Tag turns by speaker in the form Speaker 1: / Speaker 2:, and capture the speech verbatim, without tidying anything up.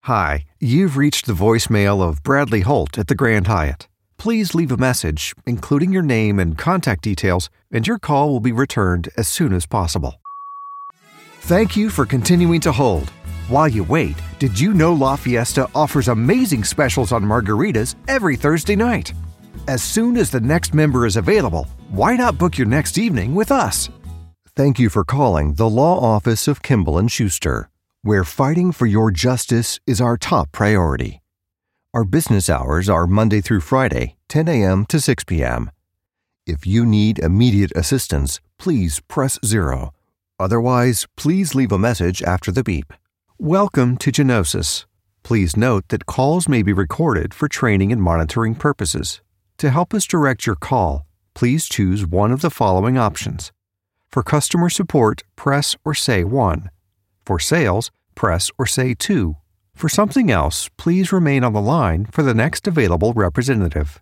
Speaker 1: Hi, you've reached the voicemail of Bradley Holt at the Grand Hyatt. Please leave a message, including your name and contact details, and your call will be returned as soon as possible. Thank you for continuing to hold. While you wait, did you know La Fiesta offers amazing specials on margaritas every Thursday night? As soon as the next member is available, why not book your next evening with us? Thank you for calling the Law Office of Kimball and Schuster, where fighting for your justice is our top priority. Our business hours are Monday through Friday, ten a.m. to six p.m. If you need immediate assistance, please press zero. Otherwise, please leave a message after the beep. Welcome to Genosis. Please note that calls may be recorded for training and monitoring purposes. To help us direct your call, please choose one of the following options. For customer support, press or say one. For sales, press or say two. For something else, please remain on the line for the next available representative.